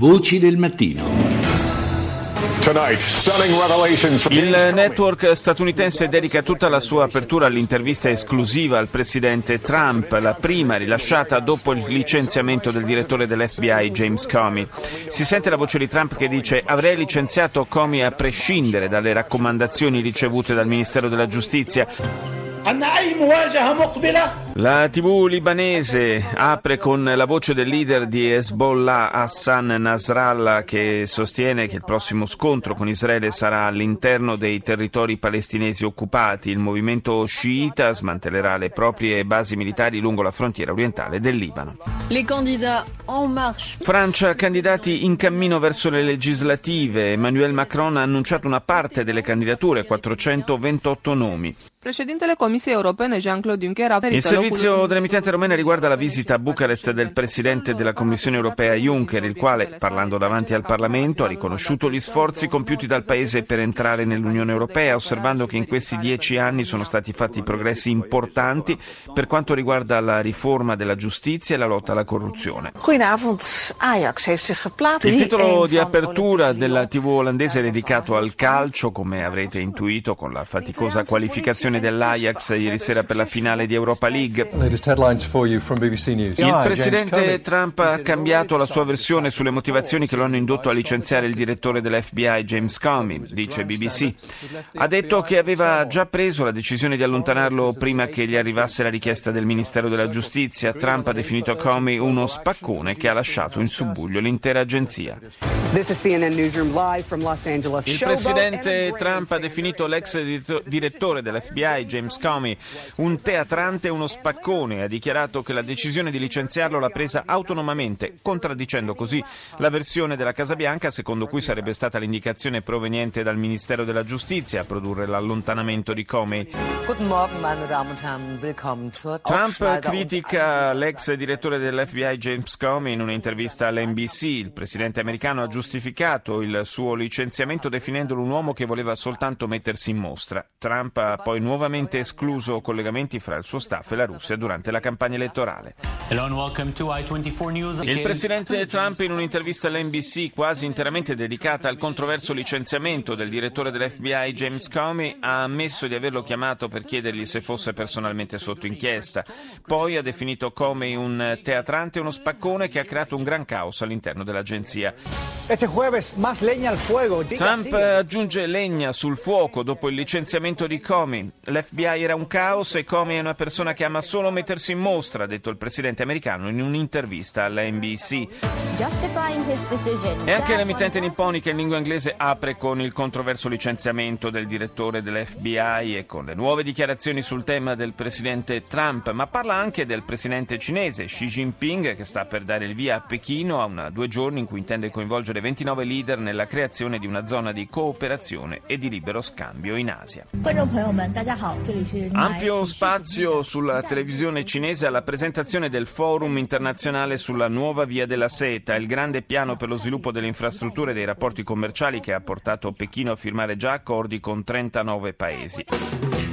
Voci del mattino. Il network statunitense dedica tutta la sua apertura all'intervista esclusiva al presidente Trump, la prima rilasciata dopo il licenziamento del direttore dell'FBI James Comey. Si sente la voce di Trump che dice: avrei licenziato Comey a prescindere dalle raccomandazioni ricevute dal Ministero della Giustizia. La TV libanese apre con la voce del leader di Hezbollah Hassan Nasrallah, che sostiene che il prossimo scontro con Israele sarà all'interno dei territori palestinesi occupati. Il movimento sciita smantellerà le proprie basi militari lungo la frontiera orientale del Libano. Francia, candidati in cammino verso le legislative. Emmanuel Macron ha annunciato una parte delle candidature, 428 nomi. Președintele Comisiei Europene Jean-Claude Juncker a Il servizio dell'emittente romena riguarda la visita a Bucarest del presidente della Commissione Europea Juncker, il quale, parlando davanti al Parlamento, ha riconosciuto gli sforzi compiuti dal Paese per entrare nell'Unione Europea, osservando che in questi 10 anni sono stati fatti progressi importanti per quanto riguarda la riforma della giustizia e la lotta alla corruzione. Il titolo di apertura della TV olandese è dedicato al calcio, come avrete intuito, con la faticosa qualificazione dell'Ajax ieri sera per la finale di Europa League. Il presidente Trump ha cambiato la sua versione sulle motivazioni che lo hanno indotto a licenziare il direttore dell'FBI James Comey, dice BBC. Ha detto che aveva già preso la decisione di allontanarlo prima che gli arrivasse la richiesta del Ministero della Giustizia. Trump ha definito Comey uno spaccone che ha lasciato in subbuglio l'intera agenzia. Il presidente Trump ha definito l'ex direttore dell'FBI James Comey un teatrante e uno spaccone. Ha dichiarato che la decisione di licenziarlo l'ha presa autonomamente, contraddicendo così la versione della Casa Bianca secondo cui sarebbe stata l'indicazione proveniente dal Ministero della Giustizia a produrre l'allontanamento di Comey. Trump critica l'ex direttore dell'FBI James Comey in un'intervista all'NBC. Il presidente americano ha giustificato il suo licenziamento definendolo un uomo che voleva soltanto mettersi in mostra. Trump ha poi nuovamente escluso collegamenti fra il suo staff e la Russia durante la campagna elettorale. Il presidente Trump, in un'intervista all'NBC quasi interamente dedicata al controverso licenziamento del direttore dell'FBI James Comey, ha ammesso di averlo chiamato per chiedergli se fosse personalmente sotto inchiesta. Poi ha definito Comey un teatrante e uno spaccone che ha creato un gran caos all'interno dell'agenzia. Trump aggiunge legna sul fuoco dopo il licenziamento di Comey. L'FBI era un caos e Comey è una persona che ama solo mettersi in mostra, ha detto il presidente americano in un'intervista alla NBC. E anche l'emittente nipponica in lingua inglese apre con il controverso licenziamento del direttore dell'FBI e con le nuove dichiarazioni sul tema del presidente Trump, ma parla anche del presidente cinese Xi Jinping, che sta per dare il via a Pechino a 2 giorni in cui intende coinvolgere 29 leader nella creazione di una zona di cooperazione e di libero scambio in Asia. Ampio spazio sulla televisione cinese alla presentazione del Forum internazionale sulla nuova Via della Seta, il grande piano per lo sviluppo delle infrastrutture e dei rapporti commerciali che ha portato Pechino a firmare già accordi con 39 paesi.